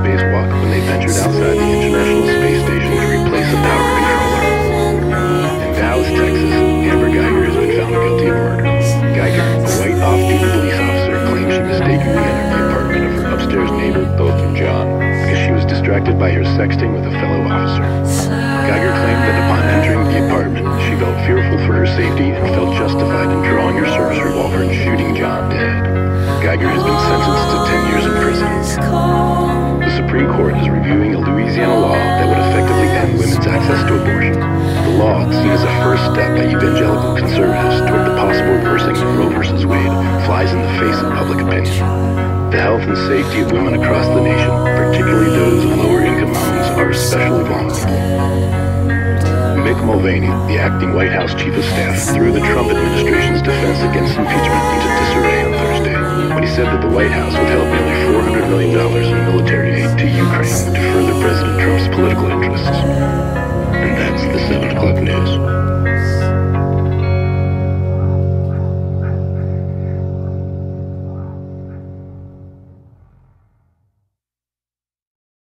spacewalk when they ventured outside the International Space Station to replace a power controller. In Dallas, Texas, Amber Geiger has been found guilty of murder. Geiger, a white off-duty police officer, claims she mistakenly entered the apartment of her upstairs neighbor, Botham John, because she was distracted by her sexting with a fellow officer. Geiger claimed that upon entering the apartment, she felt fearful for her safety and felt justified in drawing her service revolver and shooting John dead. Geiger has been sentenced to 10 years in prison. The Supreme Court is reviewing a Louisiana law that would effectively end women's access to abortion. The law, seen as a first step by evangelical conservatives toward the possible reversing of Roe v. Wade, flies in the face of public opinion. The health and safety of women across the nation, particularly those on lower-income homes, are especially vulnerable. Mick Mulvaney, the acting White House Chief of Staff, threw the Trump administration's defense against impeachment into disarray on Thursday when he said that the White House withheld nearly $400 million in military aid